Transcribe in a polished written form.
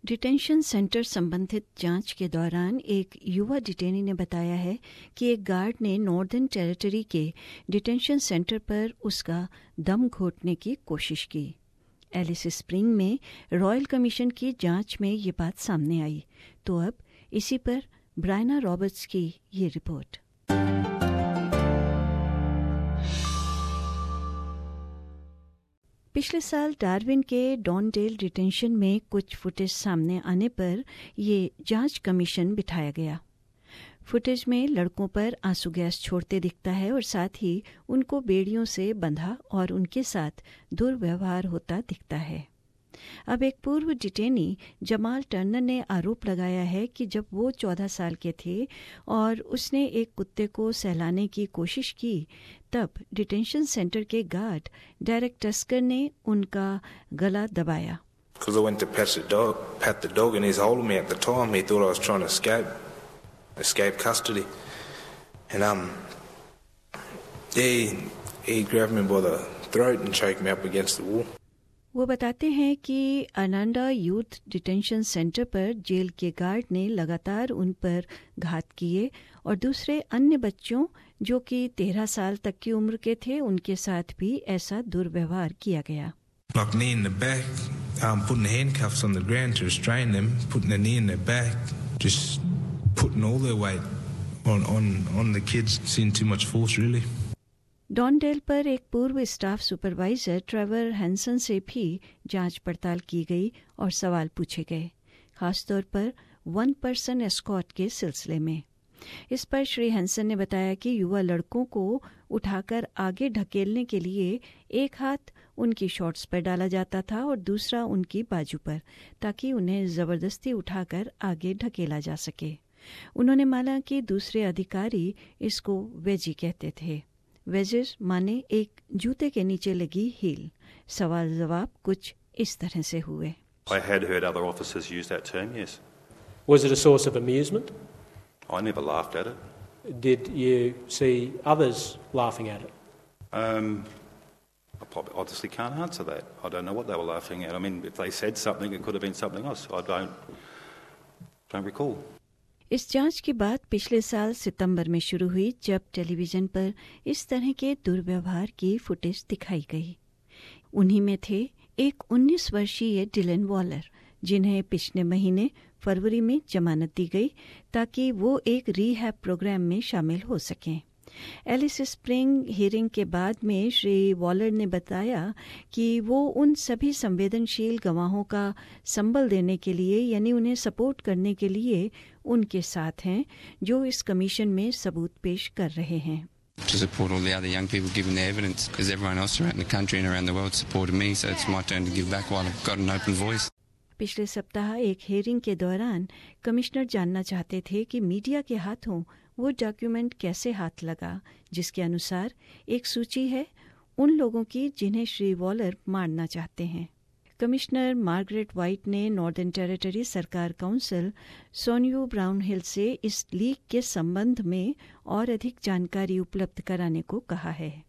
Detention centre संबंधित जांच के दौरान एक युवा डिटेनी ने बताया है कि एक गार्ड ने नॉर्दर्न टेरिटरी के डिटेंशन सेंटर पर उसका दम घोटने की कोशिश की। एलिस स्प्रिंग में रॉयल कमीशन की जांच में ये बात सामने आई। तो अब इसी पर ब्रायना रॉबर्ट्स की ये रिपोर्ट। पिछले साल डार्विन के डॉनडेल डिटेंशन में कुछ फुटेज सामने आने पर ये जांच कमीशन बिठाया गया। फुटेज में लड़कों पर आंसू गैस छोड़ते दिखता है और साथ ही उनको बेड़ियों से बंधा और उनके साथ दुर्व्यवहार होता दिखता है। अब एक पूर्व डिटेनी जमाल टर्नर ने आरोप लगाया है कि जब वो 14 साल के थे और उसने एक कुत्ते को सहलाने की कोशिश की, तब डिटेंशन सेंटर के गार्ड डेरेक टस्कर ने उनका गला दबाया। Because I went to pat the dog and he's holding me at the time. He thought I was trying to escape custody. And he grabbed me by the throat and choked me up against the wall. वो बताते हैं कि अनांडा youth detention centre पर jail के guard ने लगातार उन पर घात किए और दूसरे अन्य बच्चों जो कि 13 साल तक की उम्र के थे उनके साथ भी ऐसा दुर्व्यवहार किया गया। Like knee in the back, putting handcuffs on the ground to restrain them, putting a knee in their back, just putting all their weight on the kids, seeing too much force really. डॉनडेल पर एक पूर्व staff supervisor Trevor Hansen से भी जांच पड़ताल की गई और सवाल पूछे गए, खासतौर पर 1 पर्सन एस्कॉर्ट के सिलसिले में। इस पर श्री हैंसन ने बताया कि युवा लड़कों को उठाकर आगे ढकेलने के लिए एक हाथ उनकी शॉर्ट्स पर डाला जाता था और दूसरा उनकी बाजू पर, ताकि उन्हें जबरदस्ती उठाकर आगे ढकेला जा सके। उन्होंने माना कि दूसरे अधिकारी इसको वेजी कहते थे। वेजेस माने एक जूते के नीचे लगी हील। सवाल जवाब कुछ इस तरह से हुए। I had heard other officers use that term, yes. Was it a source of amusement? I never laughed at it. Did you see others laughing at it? I probably honestly can't answer that. I don't know what they were laughing at. I mean, if they said something, it could have been something else. I don't recall. इस जांच की बात पिछले साल सितंबर में शुरू हुई, जब टेलीविजन पर इस तरह के दुर्व्यवहार की फुटेज दिखाई गई। उन्हीं में थे एक 19 वर्षीय डिलन वॉलर, जिन्हें पिछले महीने फरवरी में जमानत दी गई ताकि वो एक रीहैब प्रोग्राम में शामिल हो सकें। एलिस स्प्रिंग हियरिंग के बाद में श्री वॉलर ने बताया कि वो उन सभी संवेदनशील गवाहों का संबल देने के लिए, यानी उन्हें सपोर्ट करने के लिए उनके साथ हैं जो इस कमीशन में सबूत पेश कर रहे हैं। To support all the other young people giving their evidence, because everyone else around the country and around the world supported me, so it's my turn to give back while I've got an open voice. पिछले सप्ताह एक hearing के दौरान commissioner जानना चाहते थे कि media के हाथों वो डॉक्यूमेंट कैसे हाथ लगा, जिसके अनुसार एक सूची है उन लोगों की जिन्हें श्री वॉलर मारना चाहते हैं। कमिश्नर मार्गरेट वाइट ने नॉर्दर्न टेरिटरी सरकार काउंसिल सोनियो ब्राउन हिल से इस लीक के संबंध में और अधिक जानकारी उपलब्ध कराने को कहा है।